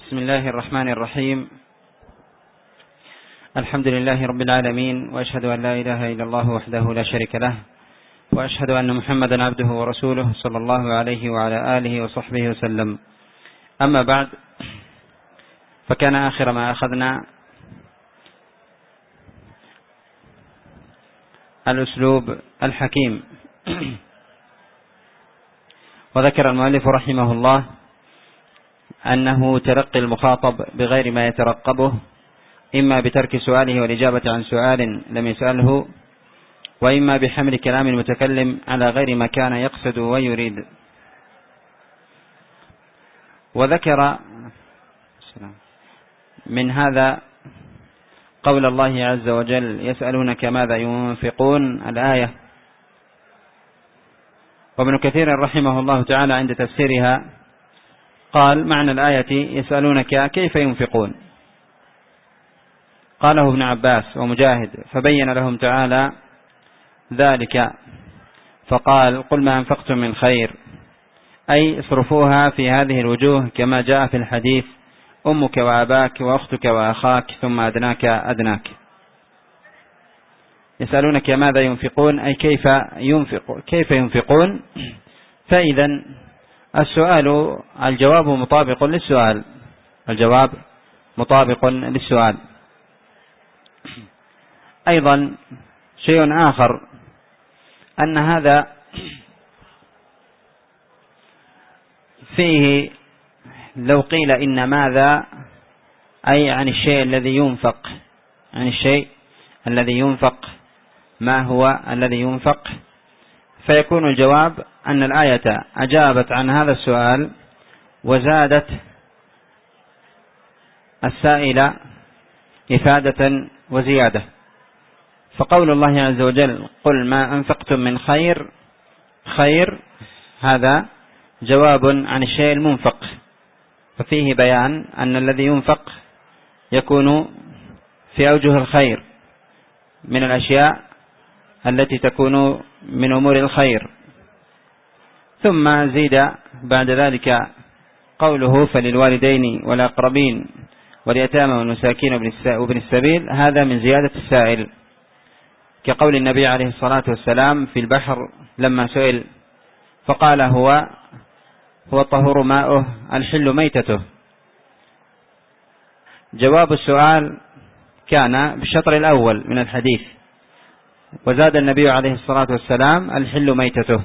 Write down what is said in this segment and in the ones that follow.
بسم الله الرحمن الرحيم. الحمد لله رب العالمين، وأشهد أن لا إله إلا الله وحده لا شريك له، وأشهد أن محمدا عبده ورسوله صلى الله عليه وعلى آله وصحبه وسلم. أما بعد، فكان آخر ما أخذنا الأسلوب الحكيم، وذكر المؤلف رحمه الله أنه تلقي المخاطب بغير ما يترقبه، إما بترك سؤاله والإجابة عن سؤال لم يسأله، وإما بحمل كلام المتكلم على غير ما كان يقصد ويريد. وذكر من هذا قول الله عز وجل: يسألونك ماذا ينفقون، الآية. وابن كثير رحمه الله تعالى عند تفسيرها قال: معنى الآية يسألونك كيف ينفقون. قاله ابن عباس ومجاهد، فبين لهم تعالى ذلك فقال: قل ما أنفقتم من خير، أي اصرفوها في هذه الوجوه كما جاء في الحديث: أمك وأباك وأختك وأخاك ثم أدناك أدناك. يسألونك ماذا ينفقون، أي كيف ينفقون. فإذا الجواب مطابق للسؤال، الجواب مطابق للسؤال. أيضا شيء آخر، أن هذا فيه لو قيل إن ماذا أي عن الشيء الذي ينفق، عن الشيء الذي ينفق، ما هو الذي ينفق، فيكون الجواب أن الآية أجابت عن هذا السؤال وزادت السائل إفادة وزيادة. فقول الله عز وجل: قل ما أنفقتم من خير، خير هذا جواب عن الشيء المنفق، ففيه بيان أن الذي ينفق يكون في أوجه الخير من الأشياء التي تكون من أمور الخير. ثم زيد بعد ذلك قوله: فللوالدين والأقربين واليتامى والمساكين وابن السبيل، هذا من زيادة السائل، كقول النبي عليه الصلاة والسلام في البحر لما سئل فقال: هو الطهور ماؤه الحل ميتته. جواب السؤال كان بالشطر الأول من الحديث، وزاد النبي عليه الصلاة والسلام: الحل ميتته.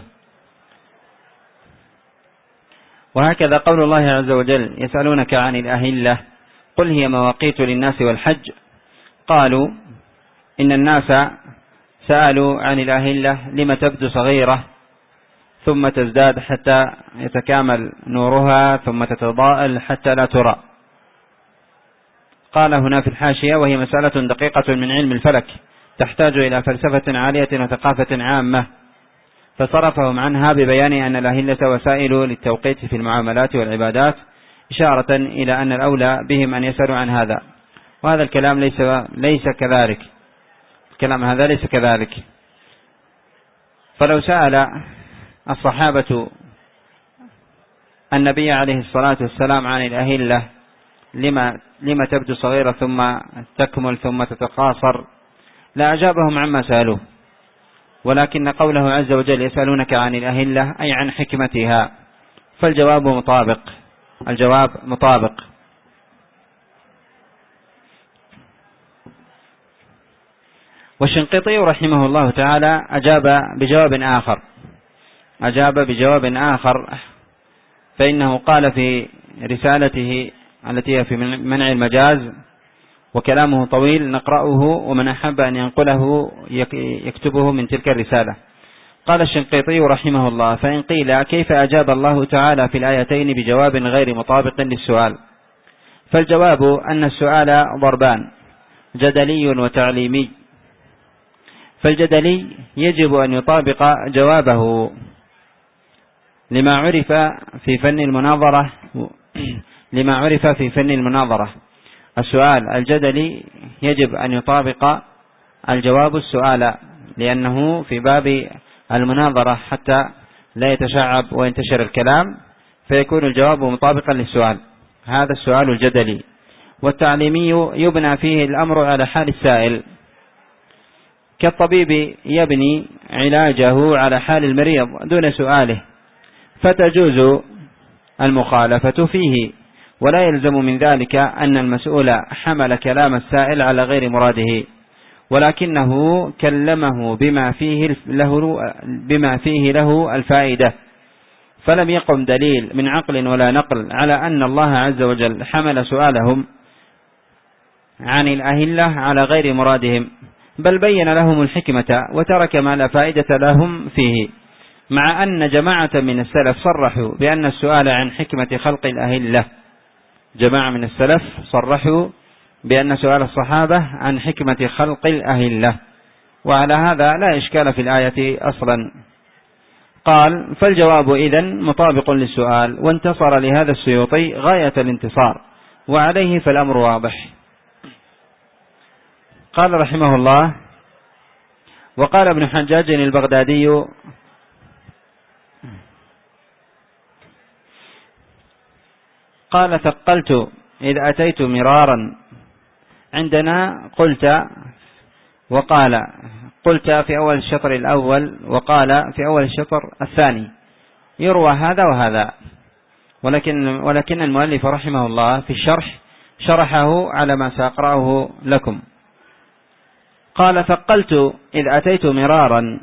وهكذا قول الله عز وجل: يسألونك عن الأهلة، قل هي مواقيت للناس والحج. قالوا إن الناس سألوا عن الأهلة لما تبدو صغيرة ثم تزداد حتى يتكامل نورها ثم تتضاءل حتى لا ترى. قال هنا في الحاشية: وهي مسألة دقيقة من علم الفلك تحتاج إلى فلسفة عالية وثقافة عامة، فصرفهم عنها ببيان أن الأهلة وسائل للتوقيت في المعاملات والعبادات، إشارة إلى أن الأولى بهم أن يسألوا عن هذا. وهذا الكلام ليس كذلك، الكلام هذا ليس كذلك. فلو سأل الصحابة النبي عليه الصلاة والسلام عن الأهلة لما تبدو صغيرة ثم تكمل ثم تتقاصر، لا أجابهم عما سألوه. ولكن قوله عز وجل: يسألونك عن الأهلة أي عن حكمتها، فالجواب مطابق، الجواب مطابق. والشنقيطي رحمه الله تعالى أجاب بجواب آخر، فإنه قال في رسالته التي هي في منع المجاز، وكلامه طويل نقرأه، ومن أحب أن ينقله يكتبه من تلك الرسالة. قال الشنقيطي رحمه الله: فإن قيل كيف أجاب الله تعالى في الآيتين بجواب غير مطابق للسؤال، فالجواب أن السؤال ضربان: جدلي وتعليمي. فالجدلي يجب أن يطابق جوابه لما عرف في فن المناظرة. السؤال الجدلي يجب أن يطابق الجواب السؤال، لأنه في باب المناظرة حتى لا يتشعب وينتشر الكلام، فيكون الجواب مطابقا للسؤال. هذا السؤال الجدلي. والتعليمي يبنى فيه الأمر على حال السائل، كالطبيب يبني علاجه على حال المريض دون سؤاله، فتجوز المخالفة فيه، ولا يلزم من ذلك أن المسؤول حمل كلام السائل على غير مراده، ولكنه كلمه بما فيه له الفائدة، فلم يقم دليل من عقل ولا نقل على أن الله عز وجل حمل سؤالهم عن الأهلة على غير مرادهم، بل بين لهم الحكمة وترك ما لا فائدة لهم فيه، مع أن جماعة من السلف صرحوا بأن السؤال عن حكمة خلق الأهلة، جماعة من السلف صرحوا بأن سؤال الصحابة عن حكمة خلق الأهلة، وعلى هذا لا إشكال في الآية أصلا. قال: فالجواب إذن مطابق للسؤال، وانتصر لهذا السيوطي غاية الانتصار، وعليه فالأمر واضح. قال رحمه الله: وقال ابن حجاج البغدادي: قال: ثقلت إذ أتيت مرارا. عندنا قلت وقال، قلت في أول الشطر الأول، وقال في أول الشطر الثاني، يروى هذا وهذا، ولكن المؤلف رحمه الله في الشرح شرحه على ما سأقرأه لكم. قال: ثقلت إذ أتيت مرارا.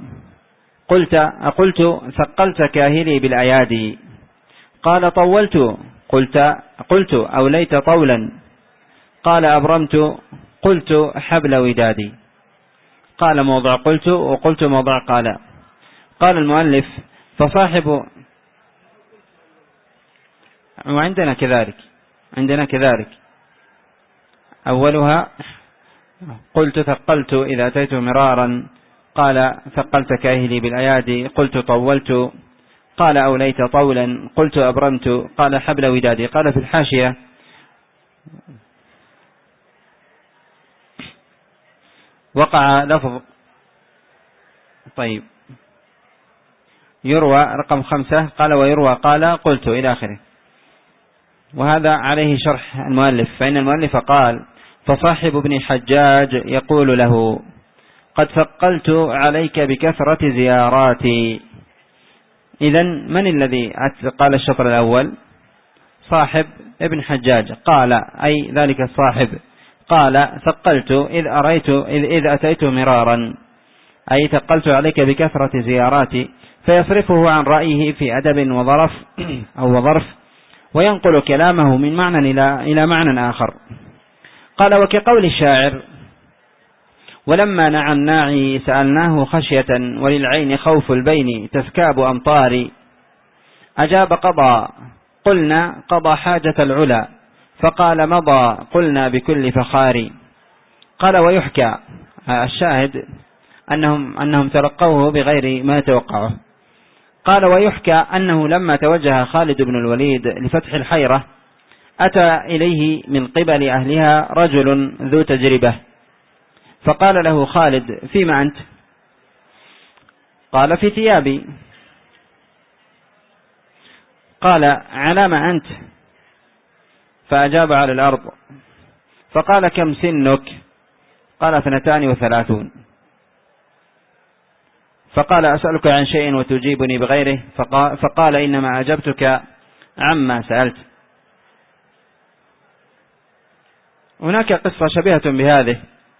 قلت ثقلت كاهلي بالأيادي. قال: طولت. قلت أوليت طولا. قال: أبرمت. قلت حبل ودادي. قال موضع قلت، وقلت موضع قال. قال المؤلف: فصاحب، وعندنا كذلك أولها قلت ثقلت إذا أتيت مرارا، قال ثقلت كاهلي بالأيادي، قلت طولت، قال أوليت طولا، قلت أبرمت، قال حبل ودادي. قال في الحاشية: وقع لفظ، طيب، يروى رقم 5، قال ويروى قال قلت إلى آخره، وهذا عليه شرح المؤلف، فإن المؤلف قال: فصاحب ابن حجاج يقول له: قد ثقلت عليك بكثرة زياراتي. إذن من الذي قال الشطر الأول؟ صاحب ابن حجاج قال، أي ذلك الصاحب قال: ثقلت إذ أتيت مرارا، أي ثقلت عليك بكثرة زياراتي، فيصرفه عن رأيه في أدب وظرف أو ظرف، وينقل كلامه من معنى إلى معنى آخر. قال: وكقول الشاعر: ولما نعى الناعي سألناه خشية، وللعين خوف البين تسكاب أمطاري. أجاب: قضى. قلنا: قضى حاجة العلا. فقال: مضى. قلنا: بكل فخار. قال: ويحكى، الشاهد أنهم تلقوه بغير ما يتوقعه. قال: ويحكى أنه لما توجه خالد بن الوليد لفتح الحيرة، أتى إليه من قبل أهلها رجل ذو تجربة، فقال له خالد: فيما أنت؟ قال: في ثيابي. قال: على ما أنت؟ فأجاب: على الأرض. فقال: كم سنك؟ قال: 32. فقال: أسألك عن شيء وتجيبني بغيره؟ فقال: إنما أجبتك عما سألت. هناك قصة شبيهة بهذه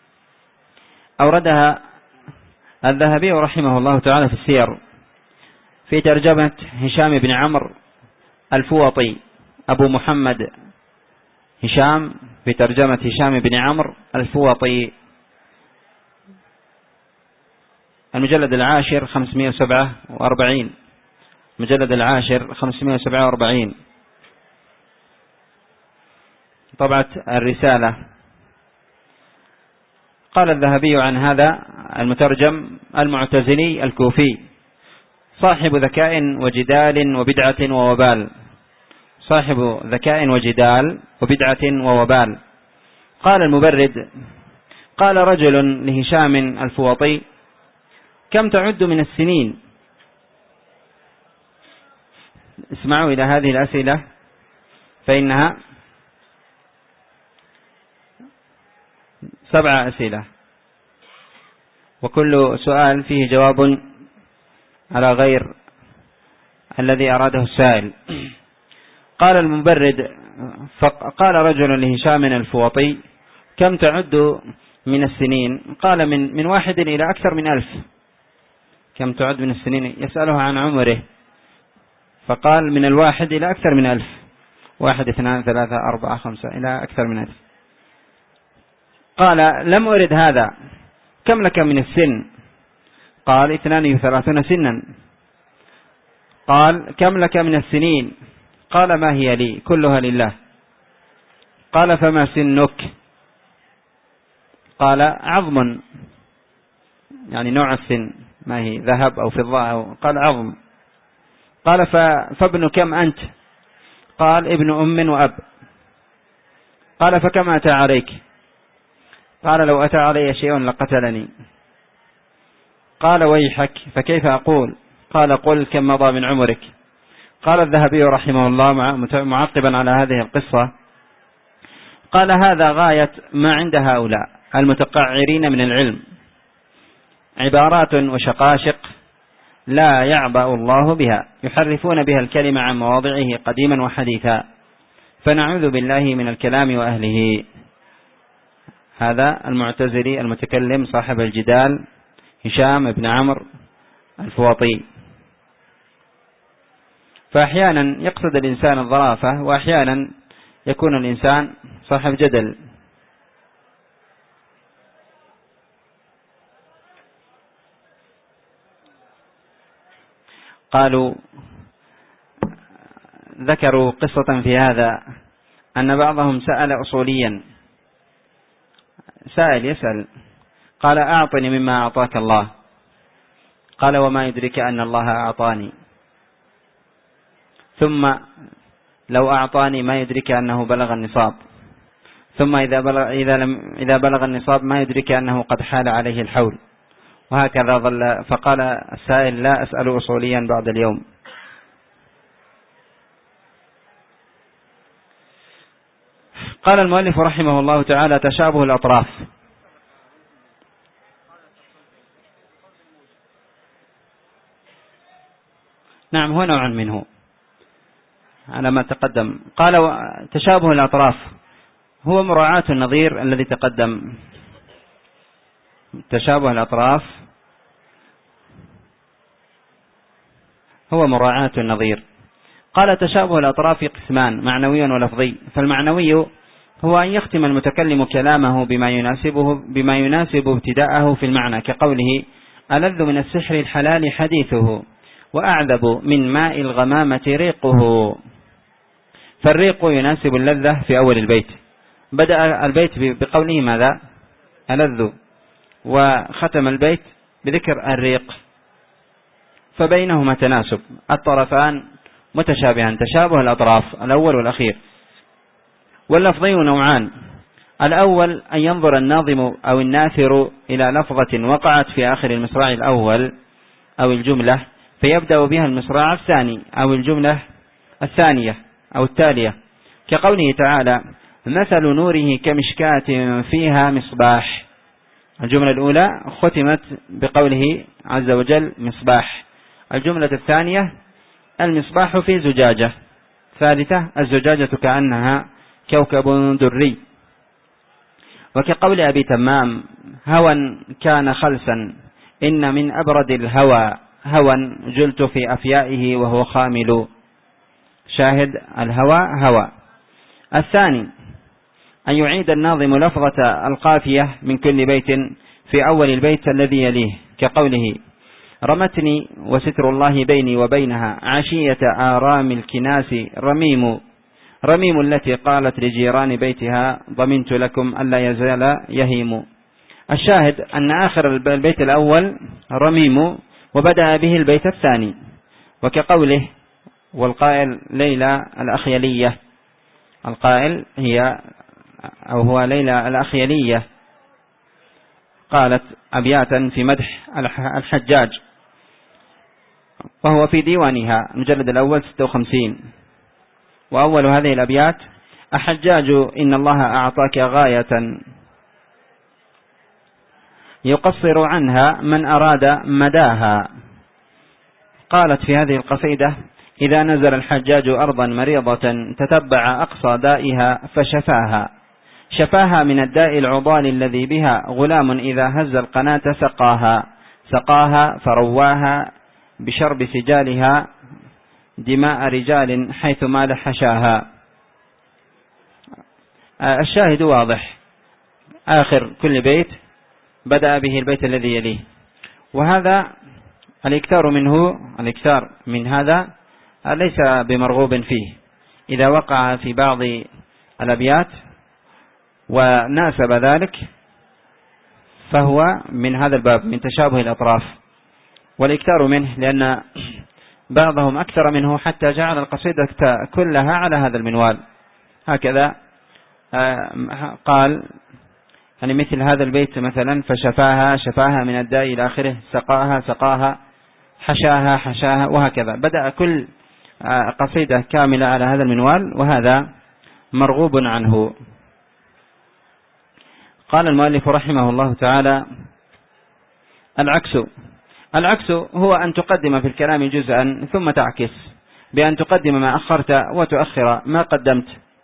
أوردها الذهبي رحمه الله تعالى في السير، في ترجمة هشام بن عمرو الفوطي، أبو محمد هشام، في ترجمة هشام بن عمرو الفوطي، المجلد العاشر 547، مجلد العاشر 547، طبعة الرسالة. قال الذهبي عن هذا المترجم: المعتزلي الكوفي، صاحب ذكاء وجدال وبدعة ووبال، صاحب ذكاء وجدال وبدعة ووبال. قال المبرد: قال رجل لهشام الفوطي: كم تعد من السنين؟ اسمعوا إلى هذه الأسئلة فإنها 7 أسئلة، وكل سؤال فيه جواب على غير الذي أراده السائل. قال المبرد: فقال رجل لهشام الفوطي: كم تعد من السنين؟ قال: من 1 إلى أكثر من 1000. كم تعد من السنين؟ يسأله عن عمره، فقال: من 1 إلى أكثر من 1000. 1 2 3 4 5 إلى أكثر من 1000. قال: لم أرد هذا، كم لك من السن؟ قال: 32 سنا. قال: كم لك من السنين؟ قال: ما هي لي كلها لله. قال: فما سنك؟ قال: عظم، يعني نوع السن، ما هي ذهب أو فضة قال: عظم. قال: فابن كم أنت؟ قال: ابن أم وأب. قال: فكم أتى عليك؟ قال: لو أتى علي شيء لقتلني. قال: ويحك، فكيف أقول؟ قال: قل كم مضى من عمرك. قال الذهبي رحمه الله معقبا على هذه القصة: قال: هذا غاية ما عند هؤلاء المتقعرين من العلم، عبارات وشقاشق لا يعبأ الله بها، يحرفون بها الكلمة عن مواضعه قديما وحديثا، فنعوذ بالله من الكلام وأهله. هذا المعتزلي المتكلم صاحب الجدال هشام بن عمرو الفوطي. فأحيانا يقصد الإنسان الظرافة، وأحيانا يكون الإنسان صاحب جدل. قالوا ذكروا قصة في هذا، أن بعضهم سأل أصوليا، سائل يسأل، قال: أعطني مما أعطاك الله. قال: وما يدرك أن الله أعطاني؟ ثم لو أعطاني ما يدرك أنه بلغ النصاب، ثم إذا بلغ النصاب ما يدرك أنه قد حال عليه الحول، وهكذا ظل. فقال السائل: لا أسأل أصوليا بعد اليوم. قال المؤلف رحمه الله تعالى: تشابه الأطراف. نعم، هو نوع منه على ما تقدم. قال: تشابه الأطراف هو مراعاة النظير الذي تقدم. تشابه الأطراف هو مراعاة النظير. قال: تشابه الأطراف قسمان: معنوي ولفظي. فالمعنوي هو أن يختم المتكلم كلامه بما يناسب ابتداءه في المعنى، كقوله: ألذ من السحر الحلال حديثه، وأعذب من ماء الغمامة ريقه. فالريق يناسب اللذة في أول البيت. بدأ البيت بقوله ماذا؟ ألذ، وختم البيت بذكر الريق، فبينهما تناسب، الطرفان متشابهان، تشابه الأطراف الأول والأخير. واللفظي نوعان: الأول أن ينظر الناظم أو الناثر إلى لفظة وقعت في آخر المصراع الأول أو الجملة، فيبدأ بها المصراع الثاني أو الجملة الثانية أو التالية، كقوله تعالى: مثل نوره كمشكاة فيها مصباح. الجملة الأولى ختمت بقوله عز وجل مصباح. الجملة الثانية: المصباح في زجاجة. ثالثة: الزجاجة كأنها كوكب دري. وكقول أبي تمام: هوى كان خلسا، إن من أبرد الهوى هوى جلت في أفيائه وهو خامل. شاهد الهوى هوى. الثاني: أن يعيد الناظم لفظة القافية من كل بيت في أول البيت الذي يليه، كقوله: رمتني وستر الله بيني وبينها عشية آرام الكناس رميم. رميم التي قالت لجيران بيتها: ضمنت لكم ألا يزال يهيم. الشاهد أن آخر البيت الأول رميم، وبدأ به البيت الثاني، وكقوله: والقائل ليلى الأخيلية. القائل هو ليلى الأخيلية، قالت أبياتا في مدح الحجاج، وهو في ديوانها المجلد الأول 56. وأول هذه الأبيات: أحجاج إن الله أعطاك غاية يقصر عنها من أراد مداها. قالت في هذه القصيدة: إذا نزل الحجاج أرضا مريضة تتبع أقصى دائها فشفاها، شفاها من الداء العضال الذي بها غلام إذا هز القناة سقاها فرواها بشرب سجالها دماء رجال حيث مال حشاها. الشاهد واضح، آخر كل بيت بدأ به البيت الذي يليه، وهذا الإكثار من هذا ليس بمرغوب فيه. إذا وقع في بعض الأبيات وناسب ذلك فهو من هذا الباب، من تشابه الأطراف، والإكثار منه لأن بعضهم أكثر منه حتى جعل القصيدة كلها على هذا المنوال. هكذا قال يعني مثل هذا البيت مثلا: شفاها من الداء إلى آخره، سقاها، حشاها، وهكذا. بدأ كل قصيدة كاملة على هذا المنوال، وهذا مرغوب عنه. قال المؤلف رحمه الله تعالى: العكس هو أن تقدم في الكلام جزءا ثم تعكس، بأن تقدم ما أخرت وتؤخر ما قدمت.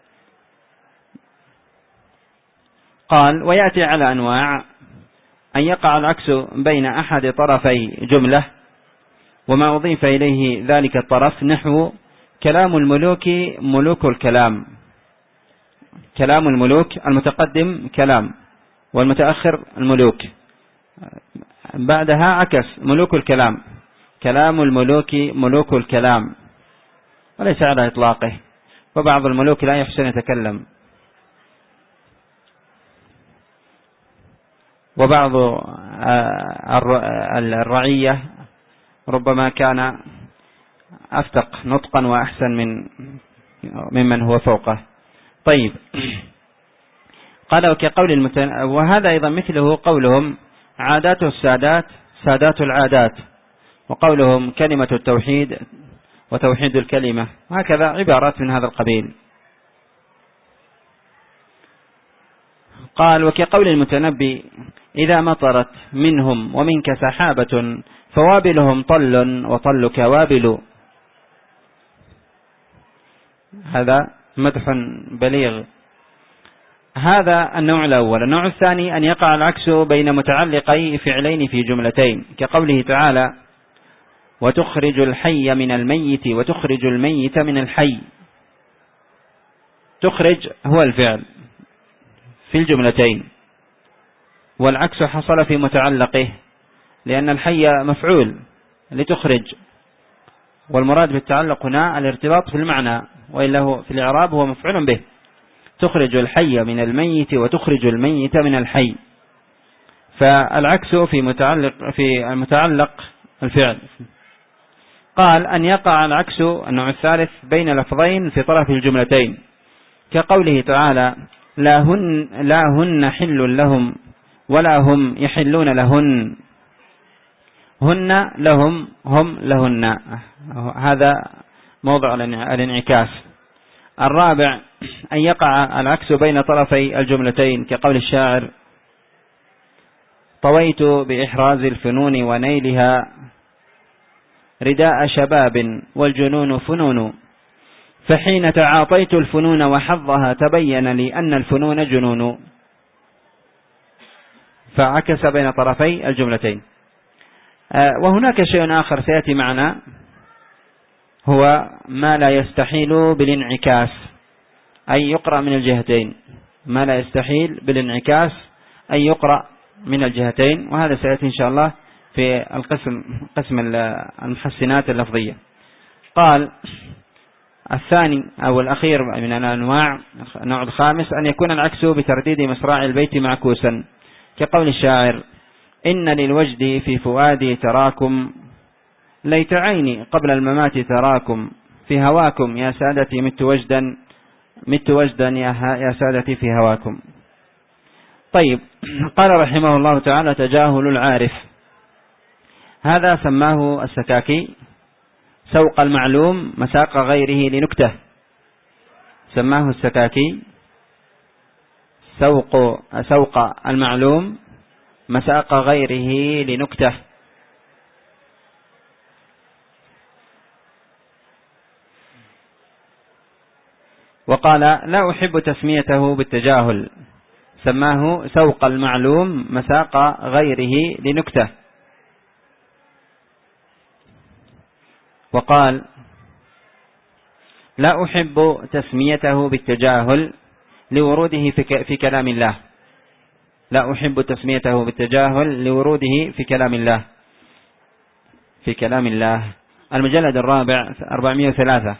قال: ويأتي على أنواع: أن يقع العكس بين أحد طرفي جملة وما أضيف إليه ذلك الطرف، نحو كلام الملوك ملوك الكلام. كلام الملوك المتقدم كلام والمتأخر الملوك، بعدها عكس ملوك الكلام، كلام الملوك ملوك الكلام، وليس على إطلاقه، وبعض الملوك لا يحسن يتكلم، وبعض الرعية ربما كان أفتق نطقا وأحسن ممن هو فوقه. طيب، قال: وكقول وهذا أيضا مثله قولهم: عادات السادات سادات العادات، وقولهم كلمة التوحيد وتوحيد الكلمة، وهكذا عبارات من هذا القبيل. قال: وكقول المتنبي: إذا مطرت منهم ومنك سحابة فوابلهم طل وطلك وابل. هذا مدح بليغ. هذا النوع الأول. النوع الثاني: أن يقع العكس بين متعلقي فعلين في جملتين، كقوله تعالى: وتخرج الحي من الميت وتخرج الميت من الحي. تخرج هو الفعل في الجملتين، والعكس حصل في متعلقه، لأن الحي مفعول لتخرج، والمراد بالتعلق هنا الارتباط في المعنى، وإلا هو في الإعراب هو مفعول به. تخرج الحي من الميت وتخرج الميت من الحي، فالعكس في المتعلق الفعل. قال: أن يقع العكس النوع الثالث بين لفظين في طرف الجملتين، كقوله تعالى: لا هن حل لهم ولا هم يحلون لهن. هن لهم، هم لهن، هذا موضع الانعكاس. الرابع: أن يقع العكس بين طرفي الجملتين، كقول الشاعر: طويت بإحراز الفنون ونيلها رداء شباب والجنون فنون، فحين تعاطيت الفنون وحظها تبين لي أن الفنون جنون. فعكس بين طرفي الجملتين. وهناك شيء آخر سيأتي معنا، هو ما لا يستحيل بالانعكاس، أي يقرأ من الجهتين، ما لا يستحيل بالانعكاس أي يقرأ من الجهتين، وهذا سيأتي إن شاء الله في قسم المحسنات اللفظية. قال: الثاني أو الأخير من الأنواع، النوع الخامس: أن يكون العكس بترديد مصراع البيت معكوسا، كقول الشاعر: إن للوجد في فؤادي تراكم ليت عيني قبل الممات تراكم في هواكم يا سادتي مت وجدا يا سادتي في هواكم. طيب، قال رحمه الله تعالى: تجاهل العارف. هذا سماه السكاكي سوق المعلوم مساق غيره لنكته. سماه السكاكي سوق المعلوم مساق غيره لنكتة. وقال لا أحب تسميته بالتجاهل، سماه سوق المعلوم مساق غيره لنكتة. وقال لا أحب تسميته بالتجاهل لوروده في كلام الله، لا أحب تسميته بالتجاهل لوروده في كلام الله، في كلام الله. المجلد الرابع 403.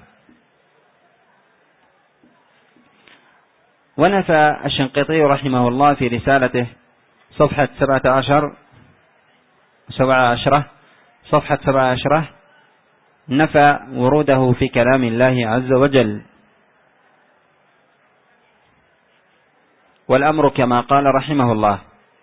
ونفى الشنقيطي رحمه الله في رسالته صفحة 17 نفى وروده في كلام الله عز وجل. والأمر كما قال رحمه الله،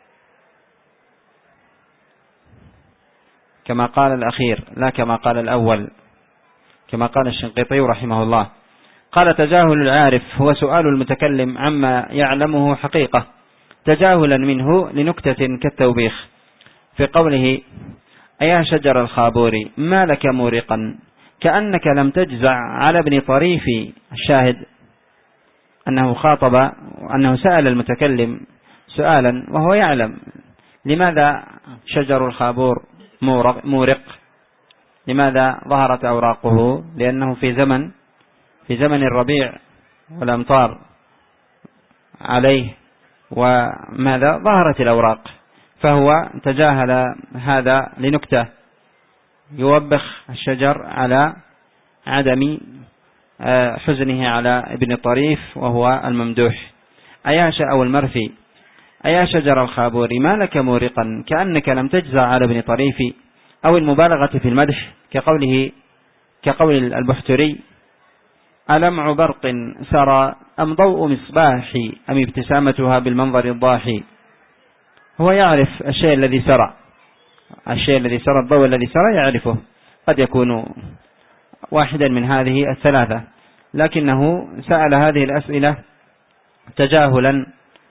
كما قال الأخير لا كما قال الأول، كما قال الشنقيطي رحمه الله. قال تجاهل العارف هو سؤال المتكلم عما يعلمه حقيقة تجاهلا منه لنكتة كالتوبيخ، في قوله أيا شجر الخابور ما لك مورقا كأنك لم تجزع على ابن طريف. الشاهد أنه خاطب وأنه سأل المتكلم سؤالا وهو يعلم لماذا شجر الخابور مورق، لماذا ظهرت أوراقه، لأنه في زمن الربيع والأمطار عليه وماذا ظهرت الأوراق، فهو تجاهل هذا لنكتة يوبخ الشجر على عدم حزنه على ابن الطريف وهو الممدوح. أو المرثي أيا شجر الخابور ما لك مورقا كأنك لم تجزع على ابن طريف، أو المبالغة في المدح كقول البحتري ألمع برق سرى أم ضوء مصباح أم ابتسامتها بالمنظر الضاحي. هو يعرف الشيء الذي سرى، الضوء الذي سرى يعرفه، قد يكون واحدا من هذه الثلاثة، لكنه سأل هذه الأسئلة تجاهلا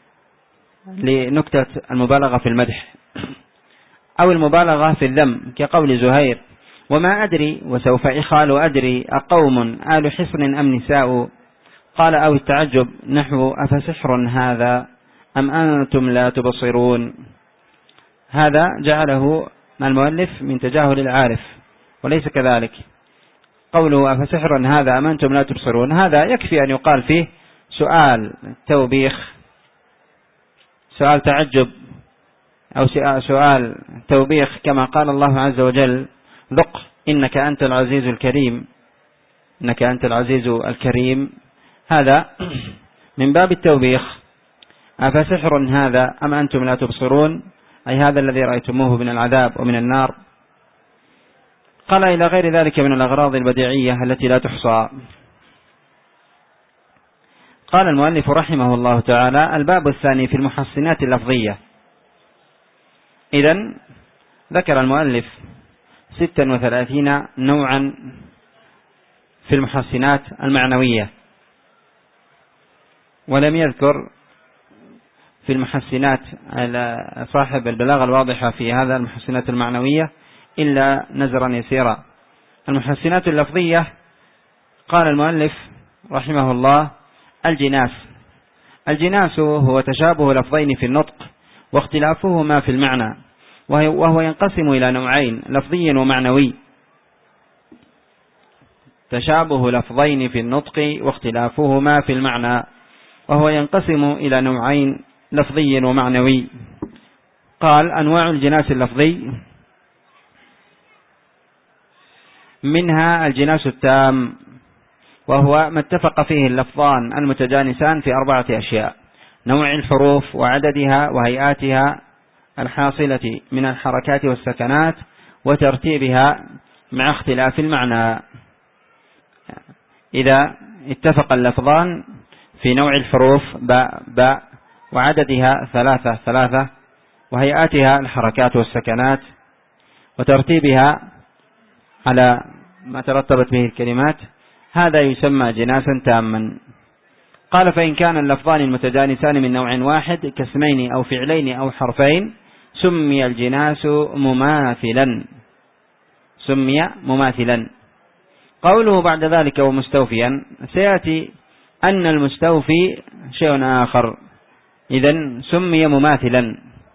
لنكتة المبالغة في المدح، أو المبالغة في الذم كقول زهير وما أدري وسوف إخال أدري أقوم آل حصن أم نساء. قال أو التعجب نحو أفسحر هذا أم أنتم لا تبصرون. هذا جعله المؤلف من تجاهل العارف، وليس كذلك. قوله أفسحر هذا أم أنتم لا تبصرون هذا يكفي أن يقال فيه سؤال توبيخ، سؤال تعجب أو سؤال توبيخ، كما قال الله عز وجل ذق إنك أنت العزيز الكريم، إنك أنت العزيز الكريم. هذا من باب التوبيخ. أفسحر هذا أم أنتم لا تبصرون، أي هذا الذي رأيتموه من العذاب ومن النار. قال إلى غير ذلك من الأغراض البديعية التي لا تحصى. قال المؤلف رحمه الله تعالى الباب الثاني في المحسنات اللفظية. إذن ذكر المؤلف 36 نوعا في المحسنات المعنوية، ولم يذكر في المحسنات صاحب البلاغة الواضحة في هذا المحسنات المعنوية إلا نزرا يسيرا. المحسنات اللفظية قال المؤلف رحمه الله الجناس هو تشابه لفظين في النطق واختلافهما في المعنى، وهو ينقسم إلى نوعين لفظي ومعنوي. تشابه لفظين في النطق واختلافهما في المعنى، وهو ينقسم إلى نوعين لفظي ومعنوي. قال أنواع الجناس اللفظي منها الجناس التام، وهو ما اتفق فيه اللفظان المتجانسان في 4 أشياء: نوع الحروف وعددها وهيئاتها الحاصلة من الحركات والسكنات وترتيبها مع اختلاف المعنى. إذا اتفق اللفظان في نوع الحروف باء وعددها 3 وهيئاتها الحركات والسكنات وترتيبها على ما ترتبت به الكلمات، هذا يسمى جناسا تاما. قال فإن كان اللفظان المتجانسان من نوع واحد كاسمين أو فعلين أو حرفين سمي الجناس مماثلا، سمي مماثلا. قوله بعد ذلك ومستوفيا، سيأتي أن المستوفي شيء آخر، إذن سمي مماثلا.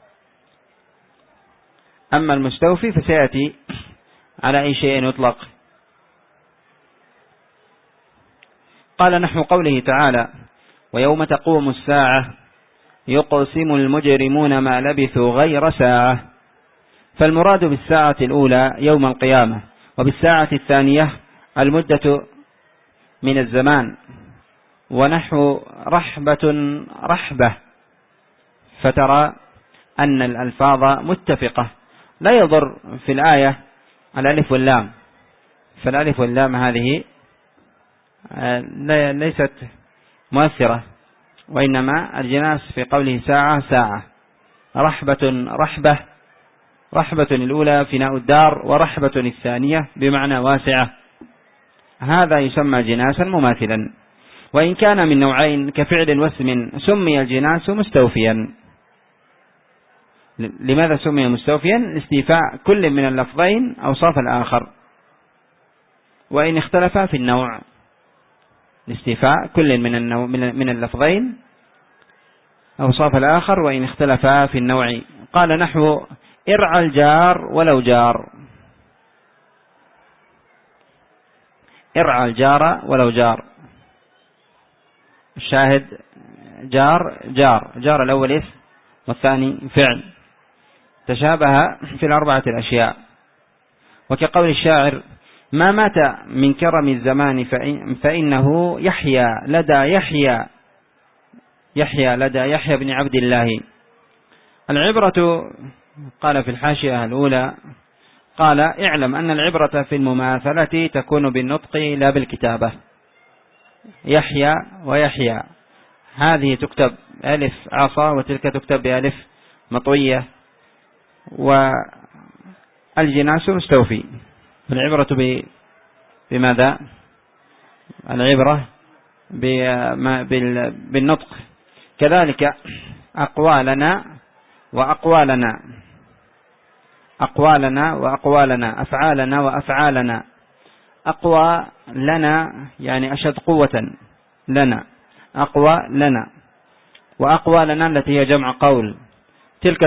أما المستوفي فسيأتي على أي شيء يطلق. قال نحو قوله تعالى: ويوم تقوم الساعة يقسم المجرمون ما لبثوا غير ساعة. فالمراد بالساعة الأولى يوم القيامة، وبالساعة الثانية المدة من الزمان، ونحو رحبة. فترى أن الألفاظ متفقة، لا يضر في الآية الألف واللام، فالألف واللام هذه ليست مؤثرة، وإنما الجناس في قوله ساعة ساعة، رحبة الأولى فناء الدار، ورحبة الثانية بمعنى واسعة، هذا يسمى جناسا مماثلا. وإن كان من نوعين كفعل واسم سمي الجناس مستوفيا. لماذا سمي مستوفيا؟ استيفاء كل من اللفظين أوصاف الآخر، وإن اختلفا في النوع، لاستيفاء كل من اللفظين أوصاف الآخر وإن اختلفا في النوع. قال نحو ارعى الجار ولو جار، ارعى الجار ولو جار. الشاهد جار الأول اسم والثاني فعل، تشابه في الأربعة الأشياء. وكقول الشاعر: ما مات من كرم الزمان فإنه يحيى لدى يحيى بن عبد الله. العبرة، قال في الحاشية الأولى، قال: اعلم أن العبرة في المماثلة تكون بالنطق لا بالكتابة. يحيى ويحيى هذه تكتب ألف عصا، وتلك تكتب بألف مطوية، والجناس مستوفي. العبرة بماذا؟ العبرة بالنطق. كذلك أقوالنا وأقوالنا، أفعالنا وأفعالنا. أقوى لنا يعني أشد قوة لنا، أقوى لنا. وأقوى لنا التي هي جمع قول، تلك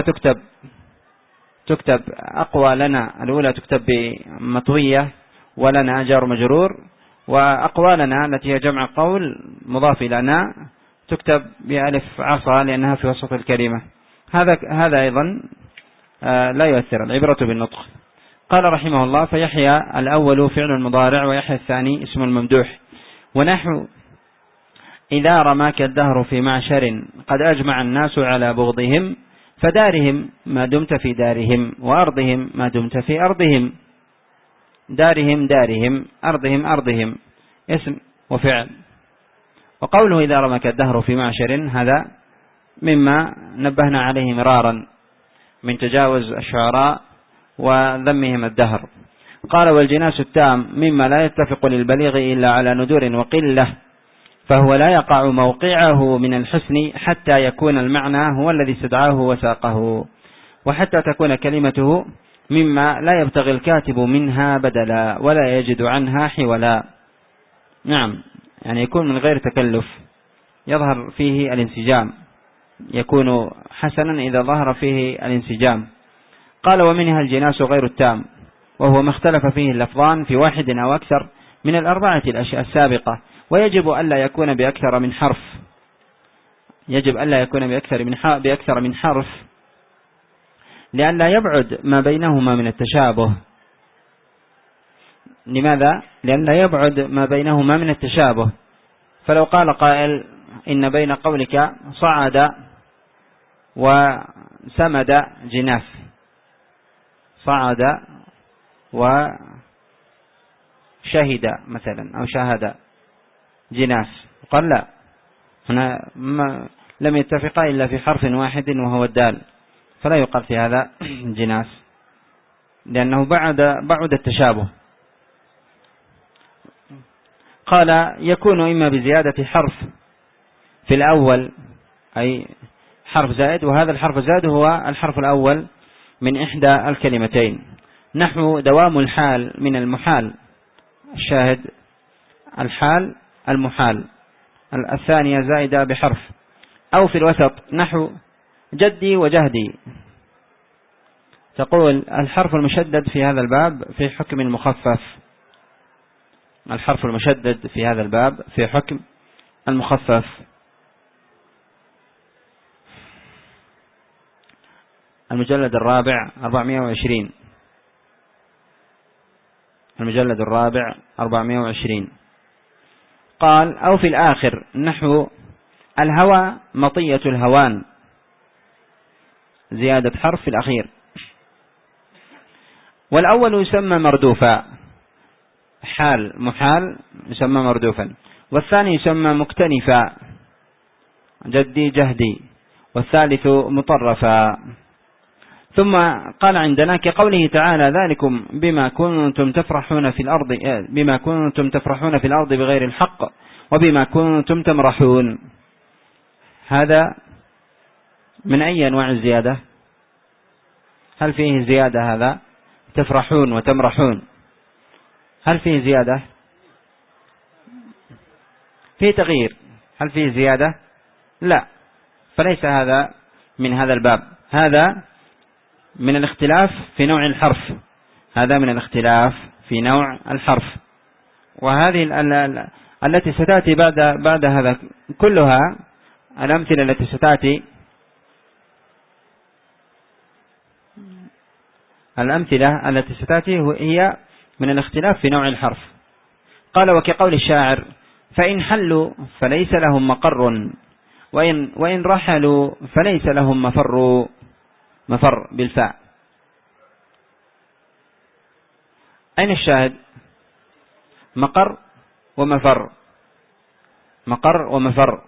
تكتب أقوى لنا الأولى تكتب بمطوية، ولنا جار مجرور. وأقوى لنا التي هي جمع قول مضاف لنا تكتب بألف عصا لأنها في وسط الكلمة. هذا أيضا لا يؤثر، العبرة بالنطق. قال رحمه الله: فيحيى الأول فعل مضارع، ويحيى الثاني اسم الممدوح. ونحو إذا رماك الدهر في معشر قد أجمع الناس على بغضهم، فدارهم ما دمت في دارهم، وأرضهم ما دمت في أرضهم. دارهم أرضهم اسم وفعل. وقوله إذا رماك الدهر في معشر، هذا مما نبهنا عليه مرارا من تجاوز الشعراء وذمهم الدهر. قال: والجناس التام مما لا يتفق للبليغ إلا على ندور وقلة، فهو لا يقع موقعه من الحسن حتى يكون المعنى هو الذي استدعاه وساقه، وحتى تكون كلمته مما لا يبتغي الكاتب منها بدلا ولا يجد عنها حولا. نعم، يعني يكون من غير تكلف، يظهر فيه الانسجام، يكون حسنا إذا ظهر فيه الانسجام. قال: ومنها الجناس غير التام، وهو ما اختلف فيه اللفظان في واحد أو أكثر من الأربعة الأشياء السابقة، ويجب ألا يكون بأكثر من حرف، بأكثر من حرف لئلا يبعد ما بينهما من التشابه. لماذا؟ لئلا يبعد ما بينهما من التشابه. فلو قال قائل إن بين قولك صعد وسمد جناس، صعد وشهد مثلا أو شاهد جناس، قال لا، هنا لم يتفقا إلا في حرف واحد وهو الدال، فلا يقال في هذا جناس لأنه بعد التشابه. قال: يكون إما بزيادة حرف في الأول، أي حرف زائد، وهذا الحرف الزائد هو الحرف الأول من إحدى الكلمتين، نحو دوام الحال من المحال. الشاهد الحال المحال الثانية زائدة بحرف. أو في الوسط نحو جدي وجهدي، تقول الحرف المشدد في هذا الباب في حكم المخفف. الحرف المشدد في هذا الباب في حكم المخفف. المجلد الرابع 420. المجلد الرابع 420. قال أو في الآخر نحو الهوى مطية الهوان، زيادة حرف في الأخير. والأول يسمى مردوفا، حال محال يسمى مردوفا. والثاني يسمى مكتنفا، جدي جهدي. والثالث مطرفا. ثم قال عندنا كقوله تعالى ذلكم بما كنتم تفرحون في الأرض بغير الحق وبما كنتم تمرحون. هذا من أي أنواع الزيادة؟ هل فيه زيادة؟ هذا تفرحون وتمرحون، هل فيه زيادة؟ فيه تغيير، هل فيه زيادة؟ لا، فليس هذا من هذا الباب. هذا من الاختلاف في نوع الحرف. هذا من الاختلاف في نوع الحرف. وهذه التي ستأتي بعد هذا كلها الأمثلة التي ستأتي، هي من الاختلاف في نوع الحرف. قال وكقول الشاعر فإن حلوا فليس لهم مقر وإن رحلوا فليس لهم مفر بالفاء. أين الشاهد؟ مقر ومفر، مقر ومفر.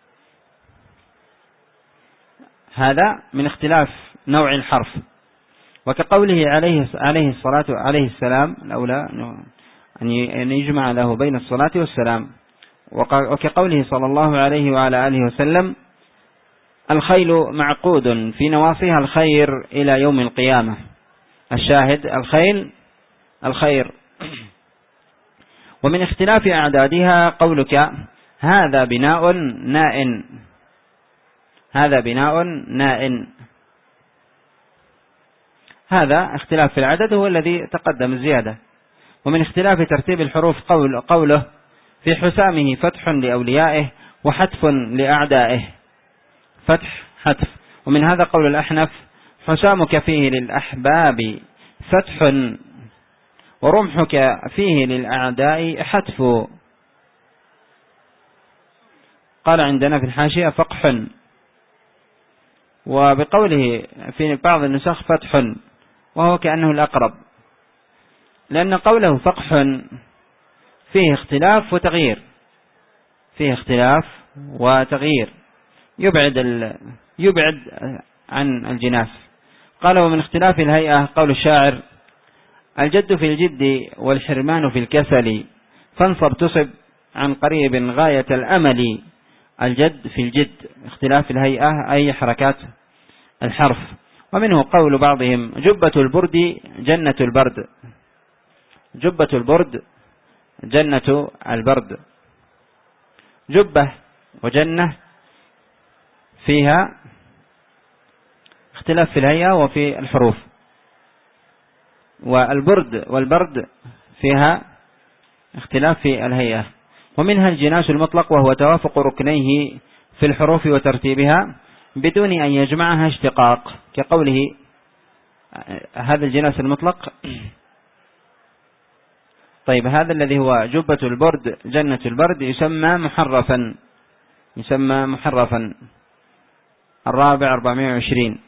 هذا من اختلاف نوع الحرف. وكقوله عليه السلام الأولى أن يجمع له بين الصلاة والسلام. وكقوله صلى الله عليه وعلى آله وسلم الخيل معقود في نواصيها الخير إلى يوم القيامة. الشاهد الخير. ومن اختلاف أعدادها قولك هذا بناء نائن، هذا بناء نائن. هذا اختلاف في العدد هو الذي تقدم الزيادة. ومن اختلاف ترتيب الحروف قوله في حسامه فتح لأوليائه وحتف لأعدائه، فتح حتف. ومن هذا قول الأحنف حسامك فيه للأحباب فتح ورمحك فيه للأعداء حتف. قال عندنا في الحاشية فقح. وبقوله في بعض النسخ فتح، وهو كأنه الأقرب، لأن قوله فقح فيه اختلاف وتغيير، فيه اختلاف وتغيير، يبعد عن الجناس. قال ومن اختلاف الهيئة قول الشاعر الجد في الجد والحرمان في الكسل فانصب تصب عن قريب غاية الأمل. الجد في الجد، اختلاف الهيئة أي حركات الحرف. ومنه قول بعضهم جبة البرد جنة البرد، جبة البرد جنة البرد. جبة وجنة فيها اختلاف في الهيئة وفي الحروف، والبرد والبرد فيها اختلاف في الهيئة. ومنها الجناس المطلق وهو توافق ركنيه في الحروف وترتيبها بدون أن يجمعها اشتقاق، كقوله هذا الجناس المطلق. طيب هذا الذي هو جبة البرد جنة البرد يسمى محرفا. الرابع 420.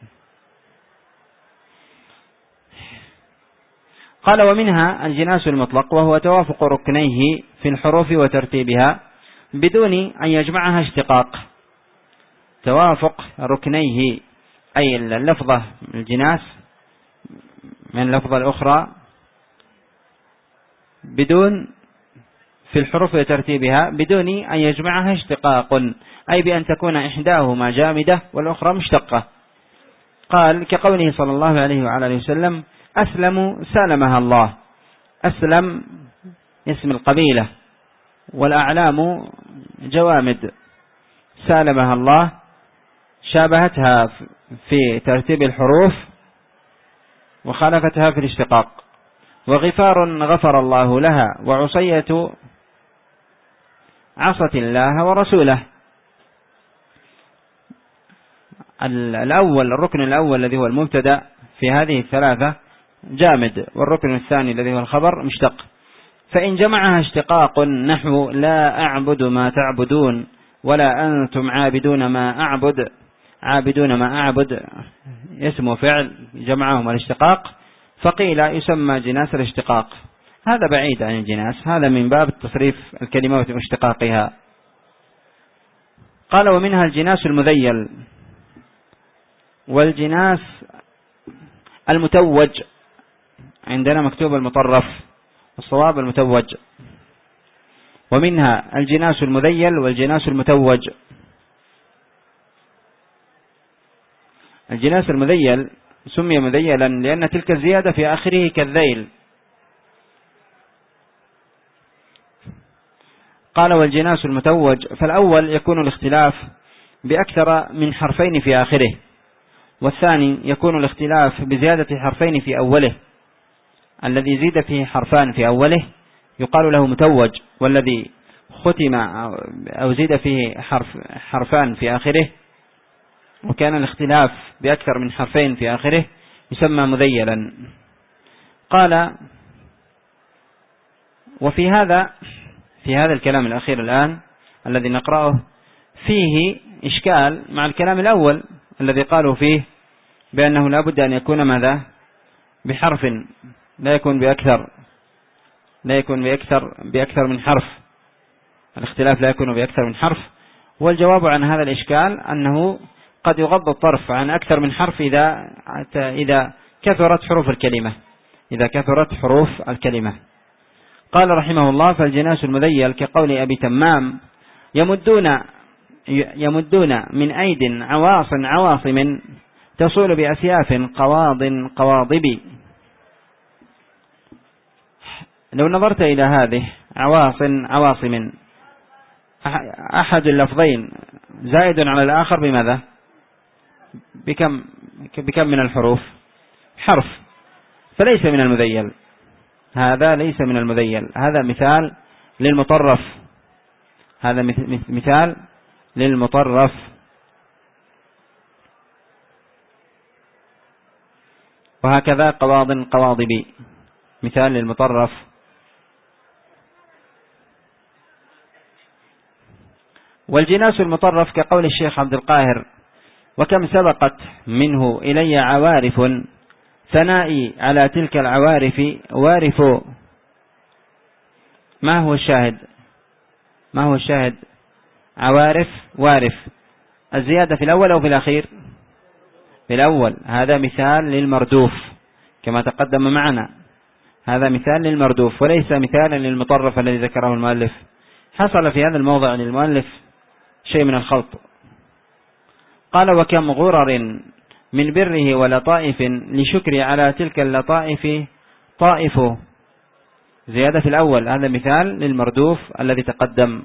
قال ومنها الجناس المطلق وهو توافق ركنيه في الحروف وترتيبها بدون أن يجمعها اشتقاق. توافق ركنيه أي اللفظة الجناس من اللفظة الأخرى بدون في الحروف وترتيبها بدون أن يجمعها اشتقاق، أي بأن تكون إحداهما جامدة والأخرى مشتقة. قال كقوله صلى الله عليه وعلى آله وسلم: أسلم سالمها الله. أسلم اسم القبيلة، والأعلام جوامد. سالمها الله شابهتها في ترتيب الحروف وخالفتها في الاشتقاق. وغفار غفر الله لها، وعصية عصت الله ورسوله. الركن الأول الذي هو المبتدأ في هذه الثلاثة جامد، والركن الثاني الذي هو الخبر مشتق. فإن جمعها اشتقاق نحو لا أعبد ما تعبدون ولا أنتم عابدون ما أعبد، عابدون ما أعبد اسم وفعل جمعهم الاشتقاق، فقيل يسمى جناس الاشتقاق. هذا بعيد عن الجناس، هذا من باب التصريف الكلمات واشتقاقها. قال: ومنها الجناس المذيل والجناس المتوج. عندنا مكتوب المطرف، الصواب المتوج. ومنها الجناس المذيل والجناس المتوج. الجناس المذيل سمي مذيلا لأن تلك الزيادة في آخره كالذيل. قال: والجناس المتوج، فالأول يكون الاختلاف بأكثر من حرفين في آخره، والثاني يكون الاختلاف بزيادة حرفين في أوله. الذي زيد فيه حرفان في أوله يقال له متوج، والذي ختم أو زيد فيه حرفان في آخره وكان الاختلاف بأكثر من حرفين في آخره يسمى مذيلا. قال: وفي هذا الكلام الأخير الآن الذي نقرأه فيه إشكال مع الكلام الأول الذي قالوا فيه بأنه لا بد أن يكون ماذا؟ بحرف، لا يكون بأكثر من حرف. الاختلاف لا يكون بأكثر من حرف. والجواب عن هذا الإشكال أنه قد يغض الطرف عن أكثر من حرف إذا كثرت حروف الكلمة. قال رحمه الله: فالجناس المذيل كقول أبي تمام: يمدون من أيد عواصم تصول بأسياف قواضب. لو نظرت إلى هذه عواصم، أحد اللفظين زائد على الآخر بماذا؟ بكم من الحروف؟ حرف، فليس من المذيل. هذا ليس من المذيل، هذا مثال للمطرف. هذا مثال للمطرف. وهكذا قواضب مثال للمطرف. والجناس المطرف كقول الشيخ عبد القاهر: وكم سبقت منه إلي عوارف ثنائي على تلك العوارف وارف. ما هو الشاهد؟ عوارف وارف، الزيادة في الأول أو في الأخير؟ في الأول. هذا مثال للمردوف كما تقدم معنا، هذا مثال للمردوف وليس مثالا للمطرف الذي ذكره المؤلف. حصل في هذا الموضع للمؤلف شيء من الخلط. قال: وكم غرر من بره ولطائف لشكر على تلك اللطائف طائف. زيادة في الأول، هذا مثال للمردوف الذي تقدم.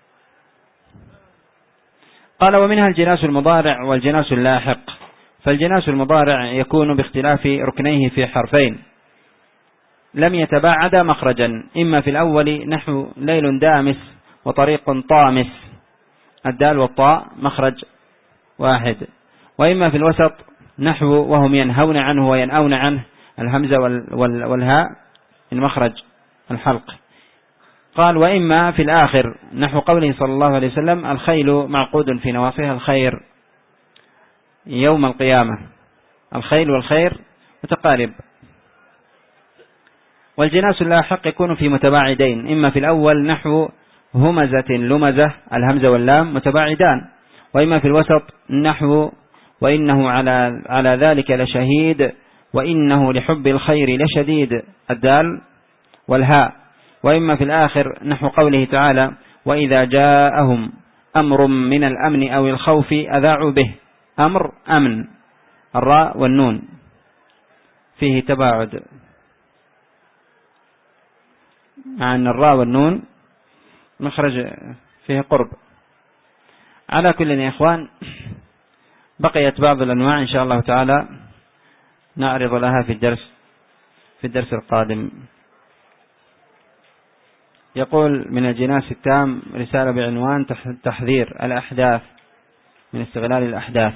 قال: ومنها الجناس المضارع والجناس اللاحق. فالجناس المضارع يكون باختلاف ركنيه في حرفين لم يتباعدا مخرجا، إما في الأول نحو ليل دامس وطريق طامس، الدال والطاء مخرج واحد، وإما في الوسط نحو وهم ينهون عنه وينأون عنه، الهمزة والهاء من مخرج الحلق. قال: وإما في الآخر نحو قوله صلى الله عليه وسلم: الخيل معقود في نواصيها الخير يوم القيامة. الخيل والخير متقارب. والجناس اللاحق يكون في متباعدين، إما في الأول نحو همزة لمزة، الهمزة واللام متباعدان، وإما في الوسط نحو وإنه على ذلك لشهيد وإنه لحب الخير لشديد، الدال والهاء. وإما في الآخر نحو قوله تعالى: وإذا جاءهم أمر من الأمن أو الخوف أذاعوا به، أمر أمن، الراء والنون فيه تباعد، مع أن الراء والنون مخرج فيه قرب. على كل يا إخوان، بقيت بعض الأنواع إن شاء الله تعالى نعرض لها في الدرس القادم. يقول من الجناس التام رسالة بعنوان تحذير الأحداث من استغلال الأحداث.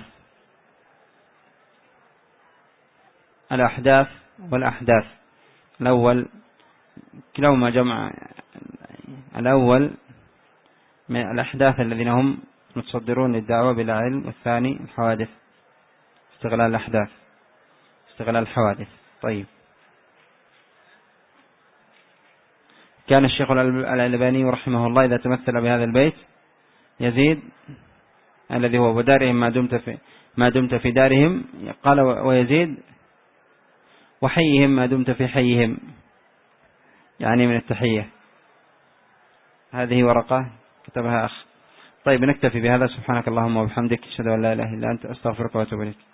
الأحداث والأحداث الأول كلاهما جمع، الأول من الأحداث الذين هم متصدرون للدعوة بلا علم، والثاني الحوادث، استغلال الأحداث، استغلال الحوادث. طيب، كان الشيخ الألباني رحمه الله إذا تمثل بهذا البيت يزيد الذي هو ودارهم ما دمت في دارهم، قال ويزيد وحيهم ما دمت في حيهم، يعني من التحية. هذه ورقة كتبها أخ. طيب، نكتفي بهذا. سبحانك اللهم وبحمدك، أشهد أن لا إله إلا أنت، أستغفرك وأتوب إليك.